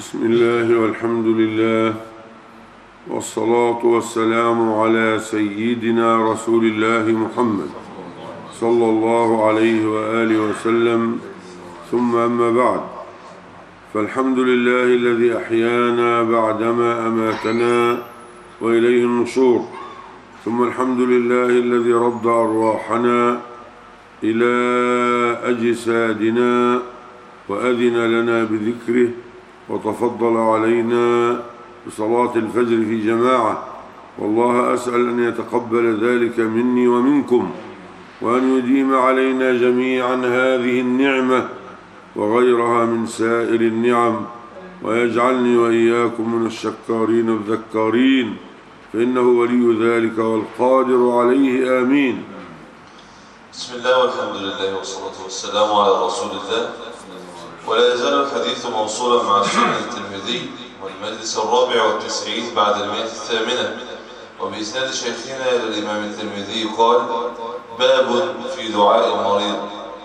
بسم الله والحمد لله والصلاة والسلام على سيدنا رسول الله محمد صلى الله عليه وآله وسلم، ثم أما بعد، فالحمد لله الذي أحيانا بعدما أماتنا وإليه النشور، ثم الحمد لله الذي رد أرواحنا إلى أجسادنا وأذن لنا بذكره وتفضل علينا بصلاة الفجر في جماعة، والله أسأل أن يتقبل ذلك مني ومنكم، وأن يديم علينا جميعا هذه النعمة وغيرها من سائر النعم، ويجعلني وإياكم من الشكارين الذكارين، فإنه ولي ذلك والقادر عليه، آمين. بسم الله والحمد لله والصلاة والسلام على رسول الله. ولا يزال الحديث موصولا مع سنن الترمذي، والمجلس 94 بعد 108، وبإسناد شيخنا إلى الإمام الترمذي قال: باب في دعاء المريض.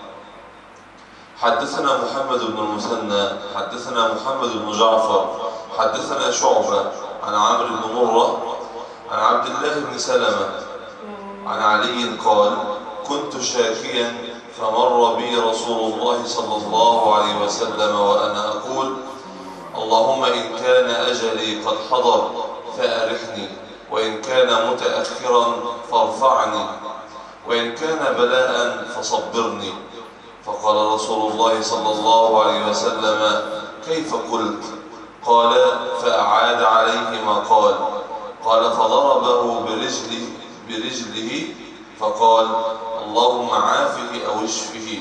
حدثنا محمد بن المثنى حدثنا محمد بن جعفر حدثنا شعبة عن عمرو بن مرة عن عبد الله بن سلمة عن علي قال: كنت شاكيا فمر بي رسول الله صلى الله عليه وسلم وأنا أقول: اللهم إن كان أجلي قد حضر فأرحني، وإن كان متأخرا فارفعني، وإن كان بلاء فصبرني. فقال رسول الله صلى الله عليه وسلم: كيف قلت؟ قال: فأعاد عليه ما قال. قال: فضربه برجله فقال: اللهم عافه أو اشفه.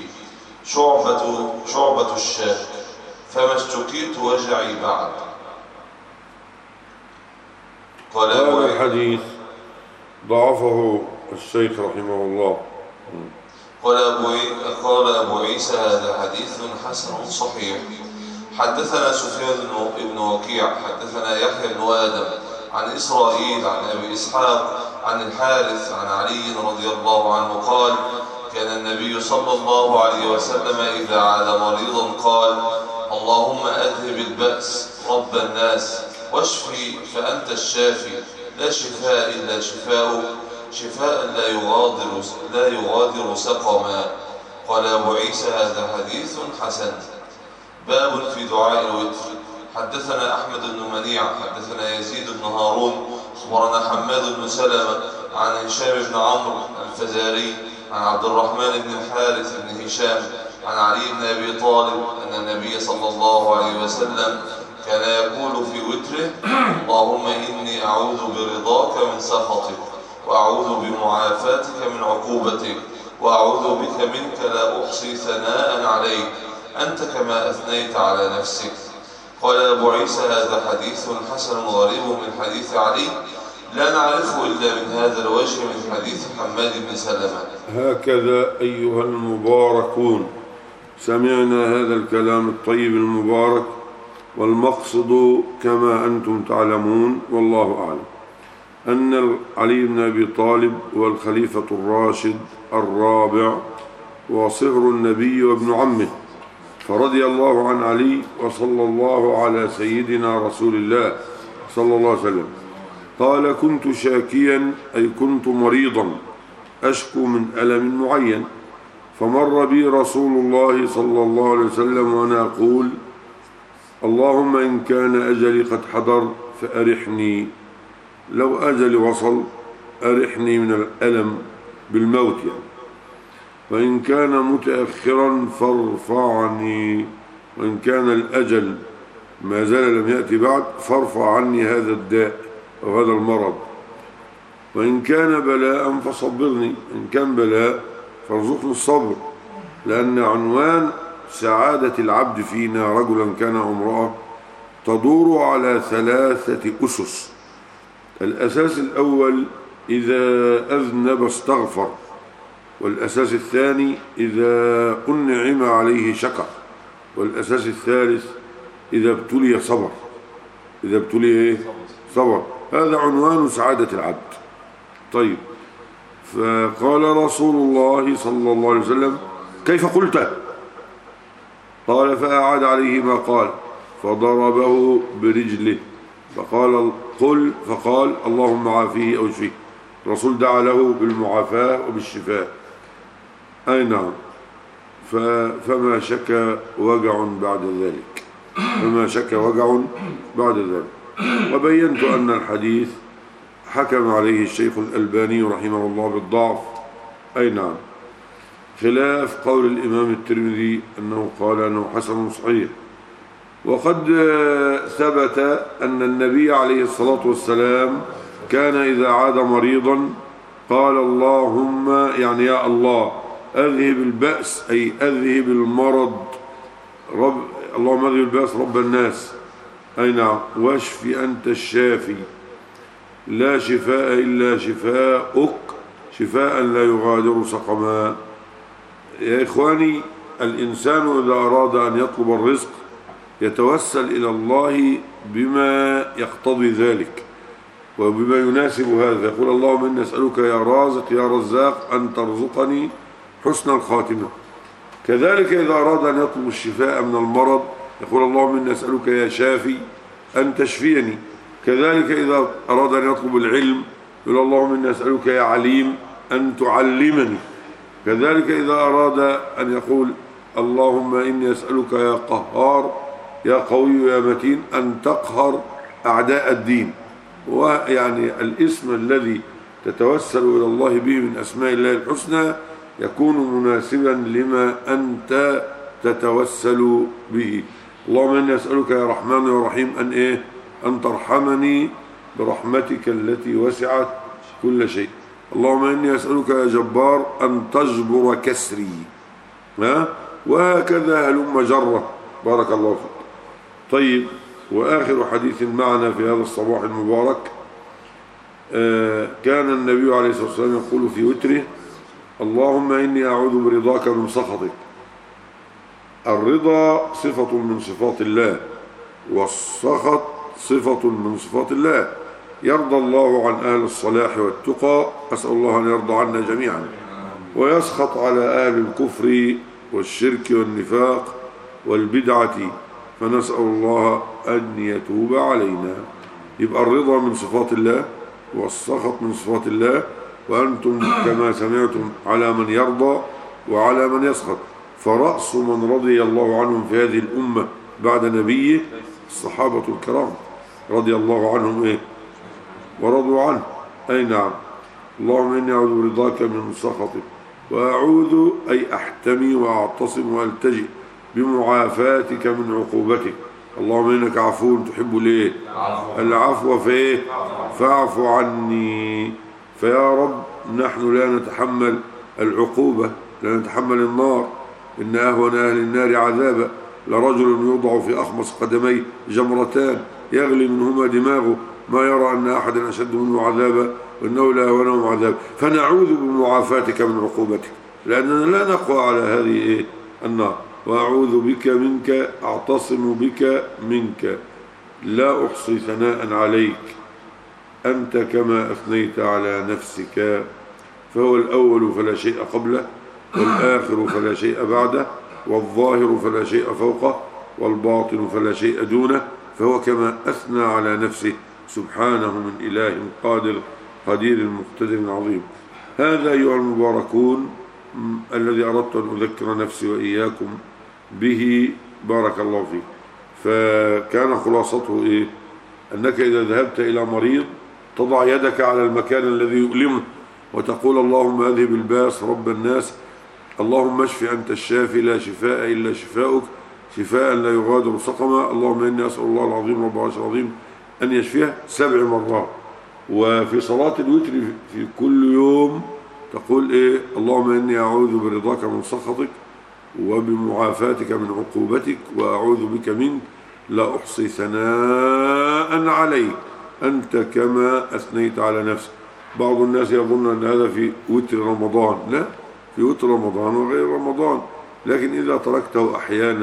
شعبة الشاك، فما اشتكيت وجعي بعد. قال هذا الحديث ضعفه الشيخ رحمه الله. قال أبو عيسى: هذا حديث حسن صحيح. حدثنا سفيان بن وكيع حدثنا يحيى بن آدم عن إسرائيل عن أبي إسحاق عن الحارث عن علي رضي الله عنه قال: كان النبي صلى الله عليه وسلم إذا عاد مريضا قال: اللهم أذهب البأس رب الناس واشفي فأنت الشافي، لا شفاء إلا شفاؤك، شفاء لا يغادر سقما. قال أبو عيسى: هذا حديث حسن. باب في دعاء الوتر. حدثنا أحمد بن منيع حدثنا يزيد بن هارون أخبرنا حماد بن سلمة عن هشام بن عمرو الفزاري عن عبد الرحمن بن الحارث بن هشام عن علي بن أبي طالب أن النبي صلى الله عليه وسلم كان يقول في وتره: اللهم إني أعوذ برضاك من سخطك، وأعوذ بمعافاتك من عقوبتك، وأعوذ بك منك لا أحصي ثناء عليك، أنت كما أثنيت على نفسك. قال أبو عيسى: هذا حديث حسن غريب من حديث علي، لا نعرفه إلا من هذا الوجه من حديث حماد بن سلمة. هكذا أيها المباركون سمعنا هذا الكلام الطيب المبارك، والمقصد كما أنتم تعلمون والله أعلم أن علي بن أبي طالب هو الخليفة الراشد الرابع وصهر النبي وابن عمه، فرضي الله عن علي وصلى الله على سيدنا رسول الله صلى الله عليه وسلم. قال: كنت شاكيا أي كنت مريضا أشكو من ألم معين، فمر بي رسول الله صلى الله عليه وسلم وأنا أقول: اللهم إن كان أجلي قد حضر فأرحني، لو أجلي وصل أرحني من الألم بالموت يعني، وإن كان متأخرا فارفعني، وإن كان الأجل ما زال لم يأتي بعد فارفع عني هذا الداء أو هذا المرض، وإن كان بلاء فصبرني، إن كان بلاء فارزقني الصبر، لأن عنوان سعادة العبد فينا رجلا كان أو امرأة تدور على 3 أسس. الأساس الأول: إذا أذنب استغفر، والأساس الثاني: إذا أنعم عليه شكر، والأساس الثالث: إذا ابتلي صبر. إذا ابتلي صبر. هذا عنوان سعادة العبد. طيب، فقال رسول الله صلى الله عليه وسلم: كيف قلت؟ قال: فأعاد عليه ما قال. فضربه برجله فقال اللهم عافيه أو اشفيه. الرسول دعا له بالمعافاة وبالشفاء. أي نعم. فما شك وجع بعد ذلك، وبينت أن الحديث حكم عليه الشيخ الألباني رحمه الله بالضعف. أي نعم، خلاف قول الإمام الترمذي أنه قال أنه حسن صحيح. وقد ثبت أن النبي عليه الصلاة والسلام كان إذا عاد مريضا قال اللهم، يعني يا الله، أذهب البأس، أي أذهب المرض، اللهم أذهب البأس رب الناس. أي نعم. واشف أنت الشافي، لا شفاء إلا شفاءك، شفاء لا يغادر سقما. يا إخواني، الإنسان إذا أراد أن يطلب الرزق يتوسل إلى الله بما يقتضي ذلك وبما يناسب هذا. يقول اللهم إني أسألك يا رازق يا رزاق أن ترزقني حسن الخاتمة. كذلك إذا أراد أن يطلب الشفاء من المرض يقول اللهم إني أسألك يا شافي أن تشفيني. كذلك إذا أراد أن يطلب العلم يقول اللهم إني أسألك يا عليم أن تعلمني. كذلك إذا أراد أن يقول اللهم إني أسألك يا قهار يا قوي يا متين أن تقهر أعداء الدين. ويعني الاسم الذي تتوسل إلى الله به من أسماء الله الحسنى يكون مناسبا لما أنت تتوسل به. اللهم إني أسألك يا رحمن يا رحيم أن ترحمني برحمتك التي وسعت كل شيء. اللهم إني أسألك يا جبار أن تجبر كسري. وهكذا هلم جرة. بارك الله فيك. طيب، وآخر حديث معنا في هذا الصباح المبارك، كان النبي عليه الصلاة والسلام يقول في وتره اللهم إني أعوذ برضاك من سخطك. الرضا صفة من صفات الله، والسخط صفة من صفات الله. يرضى الله عن أهل الصلاح والتقى، أسأل الله أن يرضى عنا جميعا، ويسخط على أهل الكفر والشرك والنفاق والبدعة، فنسأل الله أن يتوب علينا. يبقى الرضا من صفات الله والسخط من صفات الله، وأنتم كما سمعتم على من يرضى وعلى من يسخط. فرأس من رضي الله عنهم في هذه الأمة بعد نبيه الصحابة الكرام رضي الله عنهم ورضوا عنه. أي نعم. اللهم إني أعوذ برضاك من سخطك، وأعوذ أي أحتمي وأعتصم وألتجئ بمعافاتك من عقوبتك. اللهم إنك عفو تحب العفو فاعف عني. فيا رب نحن لا نتحمل العقوبة، لا نتحمل النار. إن أهون أهل النار عذابا لرجل يوضع في أخمص قدميه جمرتان يغلي منهما دماغه ما يرى أن أحدا أشد منه عذابا وإنه لا يهونهم عذاب. فنعوذ بمعافاتك من عقوبتك لأننا لا نقوى على هذه النار. وأعوذ بك منك، أعتصم بك منك، لا أحصي ثناء عليك أنت كما أثنيت على نفسك. فهو الأول فلا شيء قبله، والآخر فلا شيء بعده، والظاهر فلا شيء فوقه، والباطن فلا شيء دونه. فهو كما أثنى على نفسه سبحانه من إله قدير مقتدر عظيم. هذا أيها المباركون الذي أردت أن أذكر نفسي وإياكم به. بارك الله فيك. فكان خلاصته أنك إذا ذهبت إلى مريض تضع يدك على المكان الذي يؤلمه وتقول اللهم أذهب الباس رب الناس، اللهم اشف أنت الشافي لا شفاء إلا شفاؤك، شفاء لا يغادر سقما. اللهم إني أسأل الله العظيم رب العرش العظيم أن يشفيها 7 مرات. وفي صلاة الوتر في كل يوم تقول اللهم إني أعوذ برضاك من سخطك وبمعافاتك من عقوبتك وأعوذ بك منك لا أحصي ثناء عليك أنت كما أثنيت على نفسك. بعض الناس يظن أن هذا في وتر رمضان. لا، في وتر رمضان وغير رمضان، لكن إذا تركته أحيانا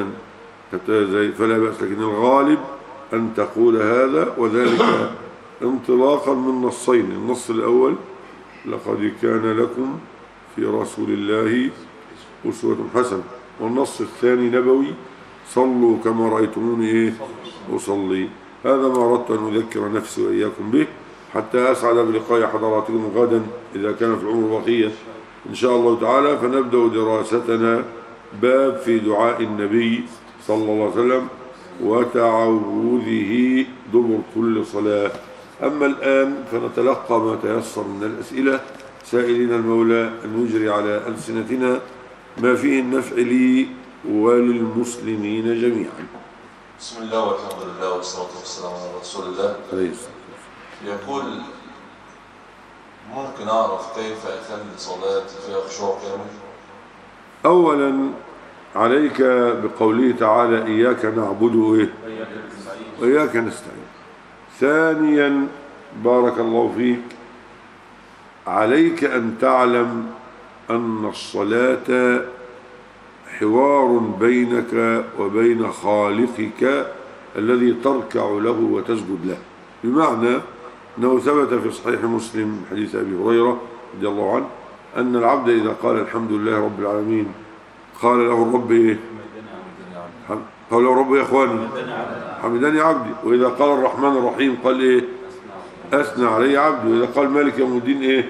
فلا بأس. لكن الغالب أن تقول هذا، وذلك انطلاقا من نصين. النص الأول لقد كان لكم في رسول الله أسوة حسنة، والنص الثاني نبوي صلوا كما رأيتموني إيه أصلي. هذا ما أردت أن أذكر نفسي وإياكم به حتى أسعد بلقاء حضراتكم غدا إذا كان في العمر بقية إن شاء الله تعالى. فنبدأ دراستنا باب في دعاء النبي صلى الله عليه وسلم وتعوذه دبر كل صلاة. أما الآن فنتلقى ما تيسر من الأسئلة، سائلين المولى أن يجري على ألسنتنا ما فيه النفع لي وللمسلمين جميعا. بسم الله والحمد لله والصلاة والسلام على رسول الله. يقول ممكن أعرف كيف أكمل صلاتي فيها خشوع كامل؟ أولا عليك بقوله تعالى إياك نعبد وإياك نستعين. ثانيا بارك الله فيك عليك أن تعلم أن الصلاة حوار بينك وبين خالقك الذي تركع له وتسجد له، بمعنى أنه ثبت في صحيح مسلم حديث أبي هريرة رضي الله عنه أن العبد إذا قال الحمد لله رب العالمين قال له الرب إيه؟ قال له الرب يا إخواني حمدني عبدي. وإذا قال الرحمن الرحيم قال إيه؟ أثنى علي عبدي. وإذا قال مالك يوم الدين إيه؟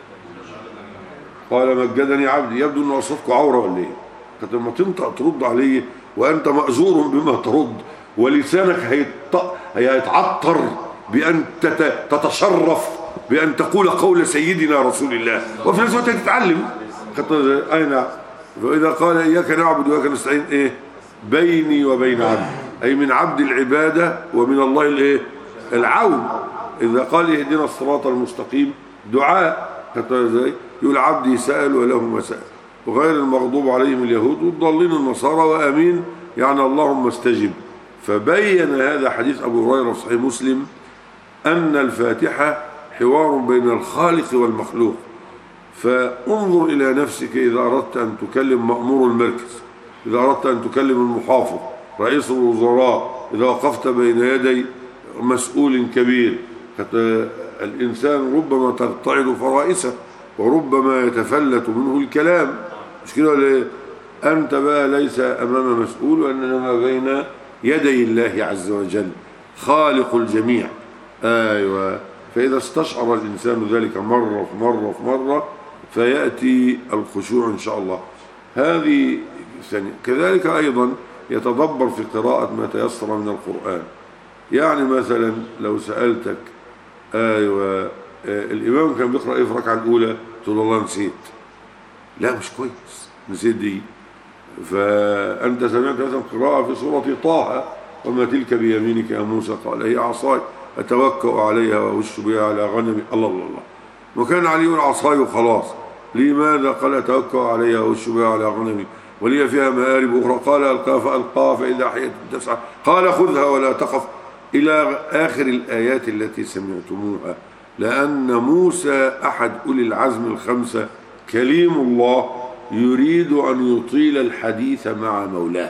قال مجدني عبدي. يبدو أن أصواتك عورة ولا إيه؟ لما تنطق ترد عليه وأنت مأزور بما ترد ولسانك هيتعطر بأن تتشرف بأن تقول قول سيدنا رسول الله وفي نفس الوقت تتعلم. أين فإذا قال إياك نعبد وإياك نستعين إيه؟ بيني وبين عبدي، أي من عبد العبادة ومن الله الإيه؟ العون. إذا قال اهدنا الصراط المستقيم دعاء يقول عبدي سأل وله ما سأل، وغير المغضوب عليهم اليهود والضالين النصارى وآمين يعني اللهم استجب. فبين هذا حديث أبو هريرة في صحيح مسلم أن الفاتحة حوار بين الخالق والمخلوق. فانظر إلى نفسك إذا أردت أن تكلم مأمور المركز، إذا أردت أن تكلم المحافظ، رئيس الوزراء، إذا وقفت بين يدي مسؤول كبير، الإنسان ربما ترتعد فرائسه وربما يتفلت منه الكلام، مش كده؟ أنت بقى ليس أمام مسؤول وإنما بين يدي الله عز وجل خالق الجميع. أيوة. فإذا استشعر الإنسان ذلك مرة في مرة في مرة فيأتي الخشوع إن شاء الله. هذه ثانية. كذلك أيضا يتدبر في قراءة ما تيسر من القرآن. يعني مثلا لو سألتك أيوة الإمام كان بيقرأ إيه في الركعة الأولى؟ تقول والله نسيت. لا مش كويس، نسيت دي. فأنت سمعت مثلا قراءة في سورة طه وما تلك بيمينك يا موسى قال هي عصاي أتوكأ عليها وأهش بها على غنمي. الله الله الله. وكان علي العصاي وخلاص. لماذا قال أتوكأ عليها وأهش بها على غنمي ولي فيها مآرب أخرى؟ قال ألقاها فألقاها فإذا حية تسعى قال خذها ولا تخف إلى آخر الآيات التي سمعتموها. لأن موسى أحد أولي العزم الخمسة كليم الله يريد أن يطيل الحديث مع مولاه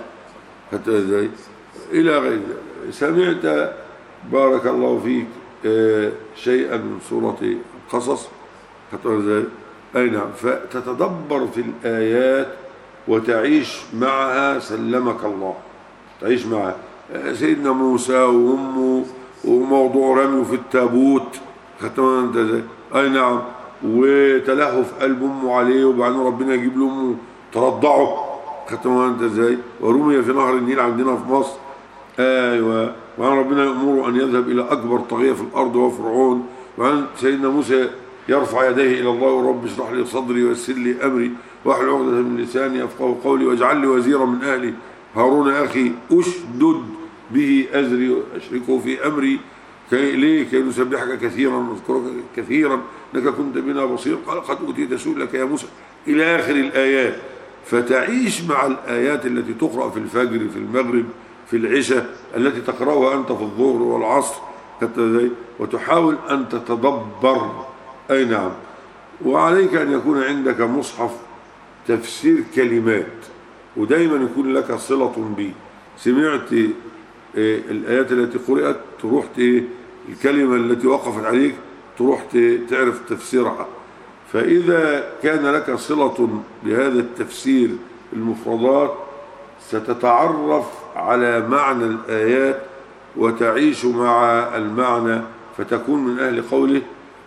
إلى غير ذلك. سمعت بارك الله فيك شيئا من سورة القصص أي نعم. فتتدبر في الآيات وتعيش معها سلمك الله، تعيش معها سيدنا موسى وأمه وموضوع رميه في التابوت أي نعم، وتلهف قلب أمه عليه وبعدين ربنا يجيب له أمه ترضعه ازاي، ورمي في نهر النيل عندنا في مصر. ايوه. وعن ربنا يأمره أن يذهب إلى أكبر طاغية في الأرض وهو فرعون. وعن سيدنا موسى يرفع يديه إلى الله ورب اشرح لي صدري ويسر لي أمري واحلل عقدة من لساني يفقهوا قولي واجعل لي وزيرا من أهلي هارون أخي أشدد به أزري وأشركه في أمري كي نسبحك كثيرا ونذكرك كثيرا إنك كنت بنا بصير. قال قد أوتيت سؤلك يا موسى إلى آخر الآيات. فتعيش مع الآيات التي تقرأ في الفجر في المغرب في العشاء التي تقرأها أنت في الظهر والعصر وتحاول أن تتدبر. أي نعم. وعليك أن يكون عندك مصحف تفسير كلمات ودايما يكون لك صلة به. سمعت الآيات التي قرأت تروح الكلمة التي وقفت عليك تروح تعرف تفسيرها. فإذا كان لك صلة بهذا التفسير المفردات ستتعرف على معنى الآيات وتعيش مع المعنى، فتكون من أهل قوله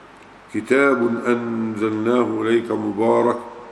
كتاب أنزلناه إليك مبارك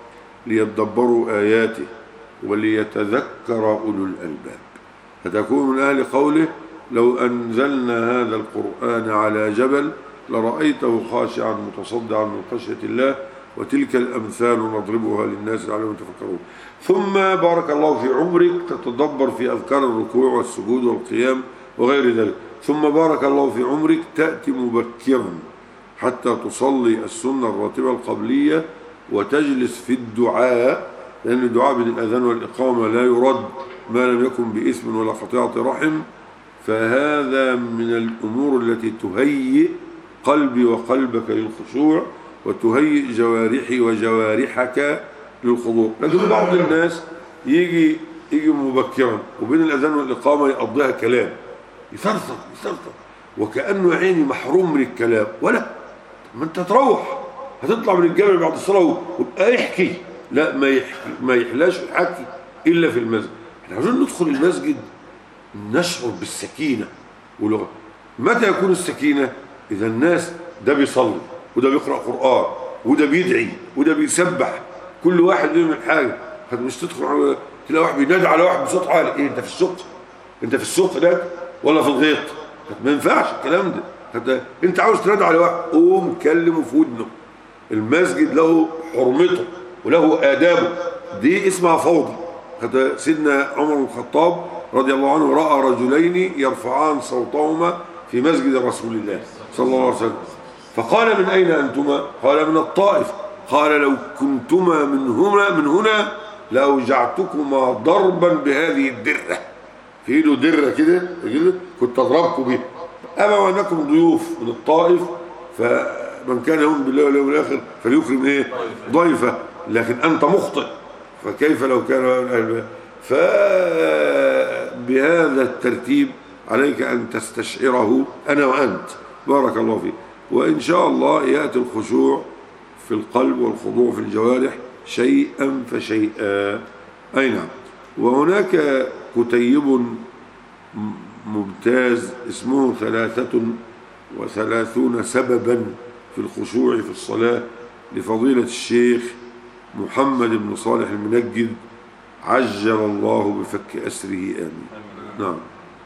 ليدبروا آياته وليتذكر أولو الألباب. فتكون من أهل قوله لو أنزلنا هذا القرآن على جبل لرأيته خاشعا متصدعا من خشية الله وتلك الأمثال نضربها للناس لعلهم يتفكرون. ثم بارك الله في عمرك تتدبر في أذكار الركوع والسجود والقيام وغير ذلك. ثم بارك الله في عمرك تأتي مبكرا حتى تصلي السنة الراتبة القبلية وتجلس في الدعاء، لأن الدعاء بين الأذان والإقامة لا يرد ما لم يكن بإثم ولا قطيعة رحم. فهذا من الأمور التي تهيئ قلبي وقلبك للخشوع وتهيئ جوارحي وجوارحك للخضوع. لكن بعض الناس يجي مبكرا وبين الأذان والإقامة يقضيها كلام، يثرثر وكأنه عيني محروم من الكلام. ولا ما انت تروح هتطلع من الجامع بعد الصلاة ويبقى يحكي، لا ما يحلاش الحكي إلا في المسجد. احنا عاوزين ندخل المسجد نشعر بالسكينة ولغة. متى يكون السكينة؟ إذا الناس ده بيصلي وده بيقرأ قرآن وده بيدعي وده بيسبح، كل واحد بيعمل حاجة. مش تدخل تلاقي واحد بينادي على واحد بصوت عالي، ايه انت في السوق؟ انت في السوق ده ولا في الغيط؟ ما ينفعش الكلام ده. انت عاوز تنادي على واحد قوم كلمه في ودنه. المسجد له حرمته وله آدابه، دي اسمها فوضى. سيدنا عمر بن الخطاب رضي الله عنه رأى رجلين يرفعان صوتهما في مسجد رسول الله صلى الله عليه وسلم، فقال من أين أنتما؟ قال من الطائف. قال لو كنتما من هنا لأوجعتكما ضربا بهذه الدرة، في ايده درة كده كنت أضربكم بها. أما وأنكم ضيوف من الطائف فمن كان يؤمن بالله واليوم الآخر فليكرم ايه؟ ضيفه. لكن أنت مخطئ، فكيف لو كان أهل؟ فبهذا الترتيب عليك أن تستشعره أنا وأنت بارك الله فيك. وإن شاء الله يأتي الخشوع في القلب والخضوع في الجوارح شيئا فشيئا. أي نعم. وهناك كتيب ممتاز اسمه 33 سببا في الخشوع في الصلاة لفضيلة الشيخ محمد بن صالح المنجد عجل الله بفك أسره آمين. نعم.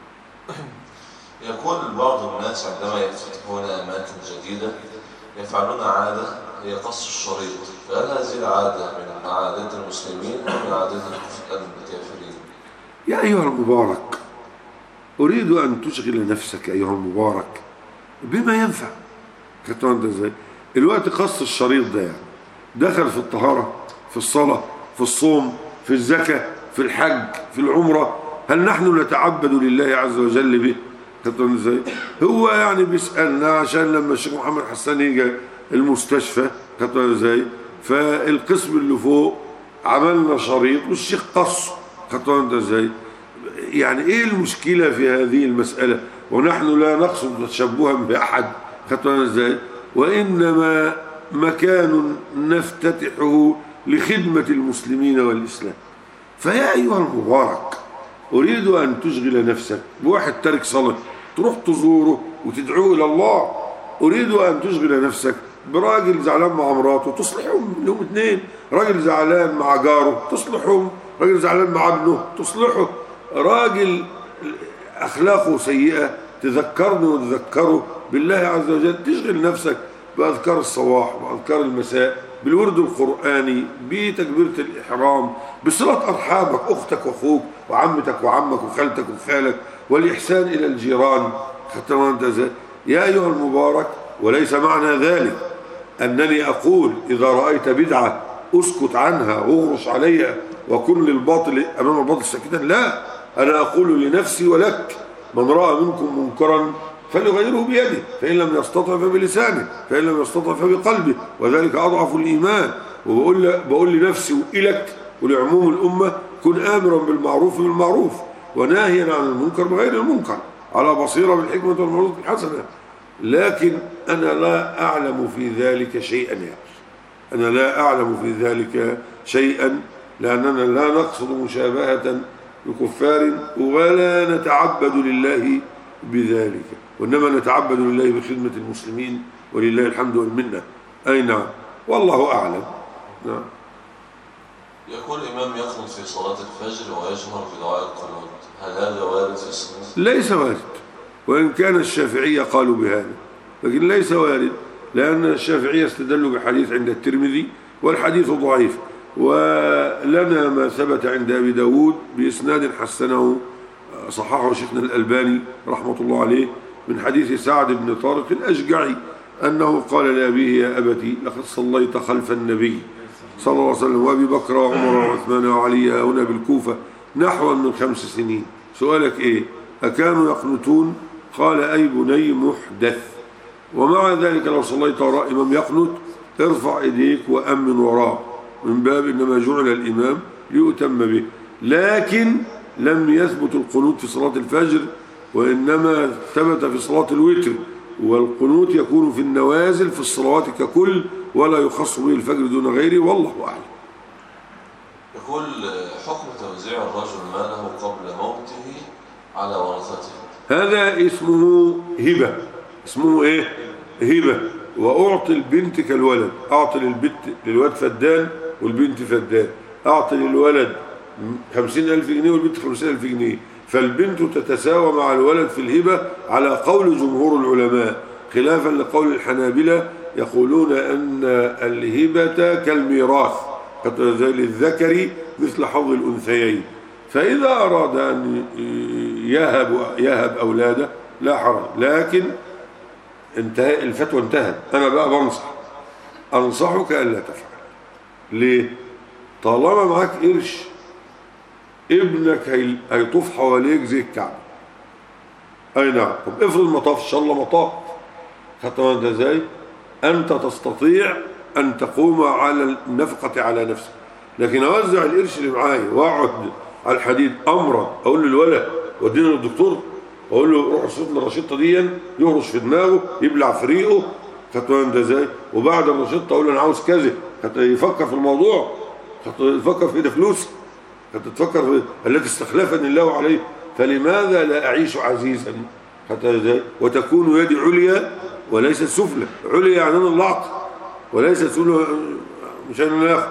يقول بعض الناس عندما يفتتحون أماكن جديدة يفعلون عادة هي قص الشريط، فهل هذه العادة من عادات المسلمين أو من عادات الكافرين؟ يا أيها المبارك، أريد أن تشغل نفسك أيها المبارك بما ينفع. خدتوا أنت إزاي؟ الوقت قص الشريط ده يعني دخل في الطهارة، في الصلاة، في الصوم، في الزكاة، في الحج، في العمرة. هل نحن نتعبد لله عز وجل به؟ خدتوا إزاي؟ هو يعني بيسألنا عشان لما الشيخ محمد حسان يجي المستشفى، خدتوا إزاي؟ فالقسم اللي فوق عملنا شريط والشيخ قصه، خدتوا أنت إزاي؟ يعني إيه المشكلة في هذه المسألة؟ ونحن لا نقصد تشبها بأحد، خدتوا إزاي؟ وإنما مكان نفتتحه لخدمة المسلمين والإسلام. فيا أيها المبارك، أريد أن تشغل نفسك بواحد تارك صلاة تروح تزوره وتدعوه إلى الله. أريد أن تشغل نفسك براجل زعلان مع مراته تصلحهم لهم اثنين، راجل زعلان مع جاره تصلحهم، راجل زعلان مع ابنه تصلحه، راجل أخلاقه سيئة تذكرني وتذكره بالله عز وجل. تشغل نفسك بأذكار الصباح وأذكار المساء، بالورد القرآني، بتكبيرة الإحرام، بصلة أرحامك أختك وأخوك وعمتك وعمك وخالتك وخالك، والإحسان إلى الجيران. يا أيها المبارك، وليس معنى ذلك أنني أقول إذا رأيت بدعة أسكت عنها واغرش عليها وكن للباطل أمام الباطل ساكتا، لا، أنا أقول لنفسي ولك من رأى منكم منكرا فليغيره بيده، فإن لم يستطع فبلسانه، فإن لم يستطع فبقلبه، وذلك أضعف الإيمان. وبقول لنفسي وإلك ولعموم الأمة كن آمرا بالمعروف وناهيا عن المنكر بغير المنكر على بصيرة بالحكمة والموعظة الحسنة. لكن أنا لا أعلم في ذلك شيئا لأننا لا نقصد مشابهة بكفار ولا نتعبد لله بذلك، وإنما نتعبد لله بخدمة المسلمين ولله الحمد والمنة. أي نعم، والله أعلم. نعم. يقول الإمام يخرج في صلاة الفجر ويجهر بدعاء القنوت، هل هذا وارد في السنة؟ ليس وارد، وإن كان الشافعية قالوا بهذا، لكن ليس وارد، لأن الشافعية استدلوا بحديث عند الترمذي والحديث ضعيف، ولنا ما ثبت عند أبي داود بإسناد حسنه صححه شيخنا الألباني رحمة الله عليه من حديث سعد بن طارق الأشجعي أنه قال لأبيه: يا أبتي لقد صليت خلف النبي صلى الله عليه وسلم وأبي بكر وعمر وعثمان وعلي هنا بالكوفة نحو من 5 سنين. سؤالك إيه؟ أكانوا يقنتون؟ قال: أي بني محدث. ومع ذلك لو صليت وراء إمام يقنت ارفع إيديك وأمن وراه، من باب إنما جعل الإمام ليؤتم به. لكن لم يثبت القنوت في صلاة الفجر، وإنما ثبت في صلاة الوتر، والقنوت يكون في النوازل في الصلوات ككل، ولا يخص به الفجر دون غيره، والله أعلم. يقول: حكم توزيع الرجل ماله قبل موته على ورثته؟ هذا اسمه هبة. اسمه إيه؟ هبة. وأعطي البنت كالولد، أعطي للولد فدان والبنت فدان، أعطي للولد 50,000 جنيه والبنت 50,000 جنيه، فالبنت تتساوى مع الولد في الهبة على قول جمهور العلماء، خلافا لقول الحنابلة يقولون أن الهبة كالميراث، زي للذكر مثل حظ الأنثيين. فإذا أراد أن يهب أولاده لا حرج، لكن انتهى الفتوى، انتهت. أنا بقى أنصحك ألا تفعل. ليه؟ طالما معاك قرش ابنك هيطوف حواليك زي الكعبة. أي نعم. طب افرض ما طاف، إن شاء الله ما طاف، خدت انت ازاي؟ أنت تستطيع أن تقوم على النفقة على نفسك، لكن أوزع القرش اللي معايا وأقعد على الحديد أمرا أقول للولد ودينا للدكتور، أقول له روح صوت الرشيطة دي يهرش في دماغه يبلع في ريقه، خدت انت ازاي؟ وبعد الرشيطة أقول له أنا عاوز كذا، يفكر في الموضوع، يفكر في ده فلوس، تفكر في التي استخلفني الله عليه. فلماذا لا أعيش عزيزا؟ حتى ازاي؟ وتكون يدي عليا وليست سفلى. عليا يعني أنا اللعق، وليست سفلى مش أنا ناخذ.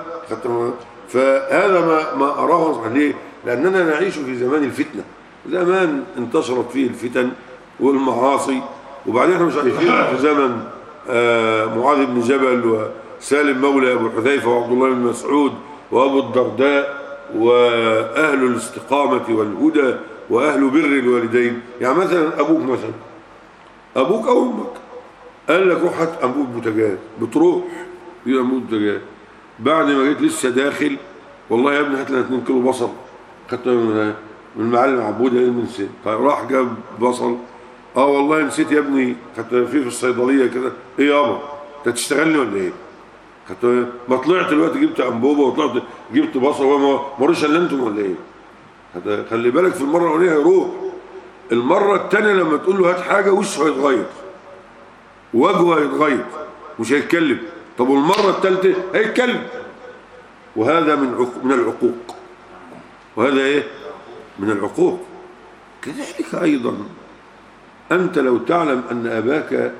فهذا ما أراه. ليه؟ لأننا نعيش في زمان الفتنة، زمان انتشرت فيه الفتن والمعاصي، وبعدين احنا مش عايشين في زمن معاذ بن جبل وسالم مولى أبو حذيفة وعبد الله بن مسعود وأبو الدرداء وأهل الاستقامة والهدى وأهل بر الوالدين. يعني مثلا أبوك أو أمك قال لك روح هات أنبوب بوتاجاز، بتروح في أنبوب بوتاجاز، بعد ما جيت لسه داخل والله يا ابني هات لنا 2 كيلو بصل، خدت من المعلم عبود من نسيت، طيب راح جاب بصل، والله نسيت يا ابني، خدت في الصيدلية كده، إيه يابا أنت تشتغلني ولا إيه؟ ما طلعت دلوقتي جبت انبوبه وطلعت جبت بصل، وما مرش الا انتم ولا ايه؟ خلي بالك في المره الاولانيه هيروح، المره الثانيه لما تقول له هات حاجه وشه هيتغير، وجهه هيتغير، مش هيتكلم. طب والمره الثالثه هيتكلم. وهذا من العقوق، وهذا ايه؟ من العقوق. كذلك ايضا انت لو تعلم ان اباك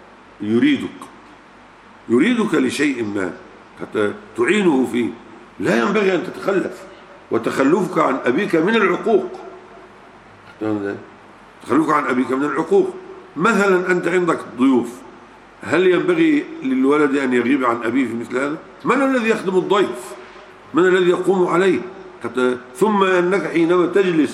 يريدك لشيء ما حتى تعينه فيه، لا ينبغي أن تتخلف، وتخلفك عن أبيك من العقوق. تخلفك عن أبيك من العقوق. مثلا أنت عندك ضيوف، هل ينبغي للولد أن يغيب عن أبيه في مثل هذا؟ من الذي يخدم الضيف؟ من الذي يقوم عليه؟ ثم أنك حينما تجلس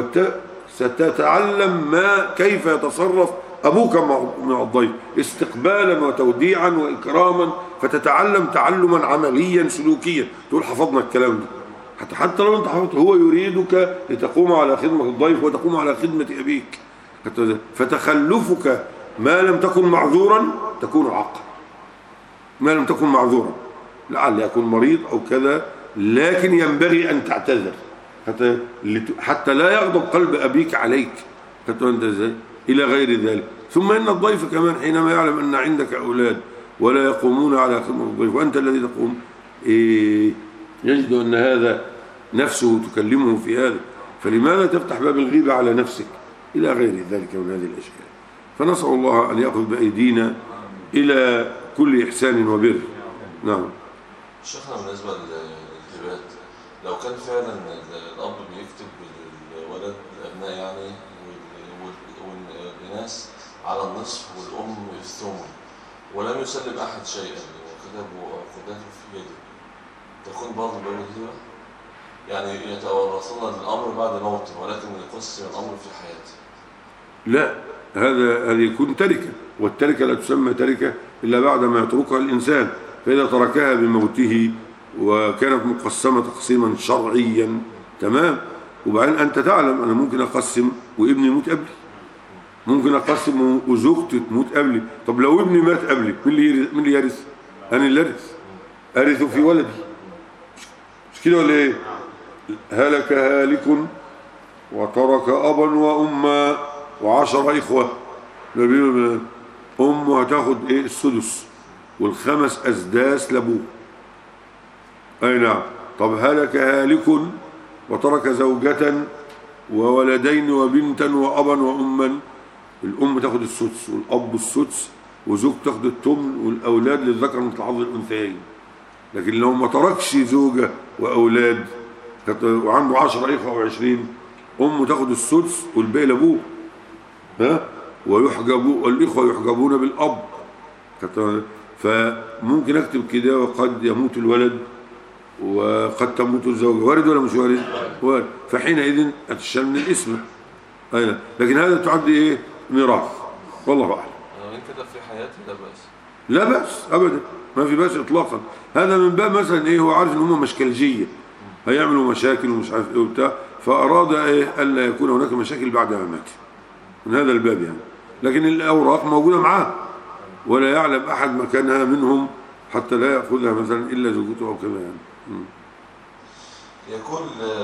ستتعلم كيف يتصرف أبوك مع الضيف، استقبالا وتوديعا وإكراما، فتتعلم تعلما عمليا سلوكيا. تقول حفظنا الكلام ده، حتى لو أنت حفظت، هو يريدك لتقوم على خدمة الضيف وتقوم على خدمة أبيك. فتخلفك ما لم تكن معذورا تكون عاقا، ما لم تكن معذورا، لعل يكون مريض أو كذا، لكن ينبغي أن تعتذر حتى لا يغضب قلب أبيك عليك، إلى غير ذلك. ثم إن الضيف كمان حينما يعلم أن عندك أولاد ولا يقومون على خدمة الضيف وأنت الذي تقوم، يجد أن هذا نفسه تكلمه في هذا، فلماذا تفتح باب الغيبة على نفسك إلى غير ذلك من هذه الأشياء. فنسأل الله أن يأخذ بأيدينا إلى كل إحسان وبر. نعم. شيخنا بالنسبة للهبات، لو كان فعلا الأب بيكتب للولد الأبناء يعني والناس على النصف والأم الثمن ولم يسلم أحد شيئا وكتبه أو قدته في يده، تكون برضه باب الهبة؟ يعني يتورثون الأمر بعد موته ولكن يقسم الأمر في حياته. لا، هذا يكون تركة، والتركة لا تسمى تركة إلا بعد ما يتركها الإنسان. فإذا تركها بموته وكانت مقسمة تقسيما شرعيا تمام، وبعدين أنت تعلم أنا ممكن أقسم وابني يموت قبلي، ممكن أقسم وزوجتي تموت قبلي. طب لو ابني مات قبلي مين اللي يرث؟ أنا اللي أرث في ولدي، مش كده ولا إيه؟ هلك هالك وترك أبا وأما و10 إخوة، أمه هتاخد إيه؟ السدس والخمس أسداس لأبوه. أي نعم. طب هلك هالك وترك زوجة وولدين وبنتا وأبا وأما، الأم تاخد السدس والأب السدس وزوج تاخد الثمن والأولاد للذكر مثل حظ الأنثيين. لكن لو ما تركش زوجة وأولاد وعنده 10 إخوة و20، أمه تاخد السدس والباقي لأبوه، ويحجبوا الإخوة يحجبون بالأب. فممكن أكتب كده وقد يموت الولد وقد تموت الزوجة، وارد ولا مش وارد؟ وارد. فحينئذ أتشال من الاسم. أيضا. لكن هذا تعد إيه؟ ميراث، والله أعلم. يعني كده في حياتي لا بأس؟ لا بأس أبدا، ما في بأس إطلاقا. هذا من باب مثلا إيه، هو عارف إن هم مشكلجية هيعملوا مشاكل ومش عارف إيه وبتاع، فأراد إيه ألا يكون هناك مشاكل بعد ما مات، من هذا الباب يعني. لكن الأوراق موجودة معاه ولا يعلم أحد مكانها منهم حتى لا يأخذها مثلا إلا زوجته أو كذا يعني. يقول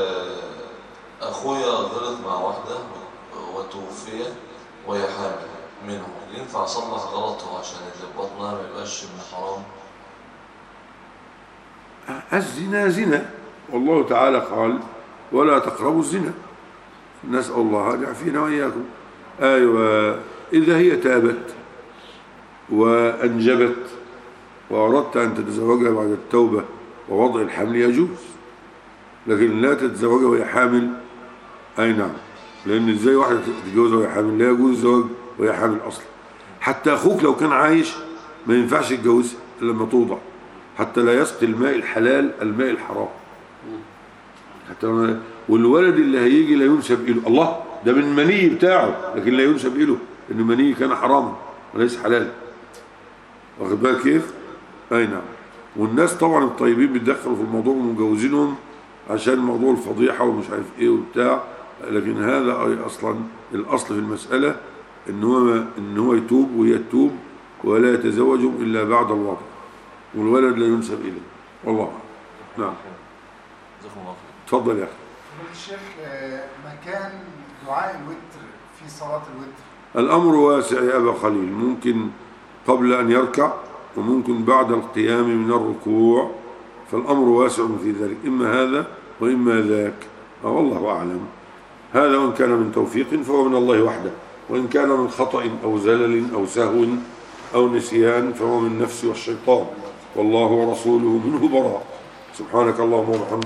أخويا غلط مع واحدة وتوفي وهي حامل منه، ينفع أصلح غلطه عشان اللي بطنها ما يبقاش من حرام؟ الزنا زنا، والله تعالى قال ولا تقربوا الزنا. نسأل الله أن يعافينا وإياكم. أيوة، إذا هي تابت وأنجبت وأردت أن تتزوجها بعد التوبة ووضع الحمل يجوز، لكن لا تتزوجها وهي حامل. أي نعم، لأن إزاي واحدة تتجوزها وهي حامل؟ لا يجوز الزواج وهي حامل أصلا. حتى أخوك لو كان عايش ما ينفعش يتجوزها إلا لما توضع، حتى لا يسقي الماء الحلال الماء الحرام. حتى والولد اللي هيجي لا ينسب إله، الله ده من مني بتاعه، لكن لا ينسب إله إن مني كان حراما وليس حلال. واخد بالك كيف؟ أي نعم. والناس طبعا الطيبين بيتدخلوا في الموضوع ومجوزينهم عشان موضوع الفضيحة ومش عارف إيه وبتاع، لكن هذا أي أصلا الأصل في المسألة إن هو يتوب وهي تتوب ولا يتزوجهم إلا بعد الوضع، والولد لا ينسب إليه. والله نعم. تفضل يا أخي. الشيخ، مكان دعاء الوتر في صلاة الوتر؟ الأمر واسع يا أبا خليل، ممكن قبل أن يركع وممكن بعد القيام من الركوع، فالأمر واسع في ذلك، إما هذا وإما ذاك، والله أعلم. هذا وإن كان من توفيق فهو من الله وحده، وإن كان من خطأ أو زلل أو سهو أو نسيان فهو من نفسه والشيطان، والله ورسوله منه براء. سبحانك اللهم وبحمدك.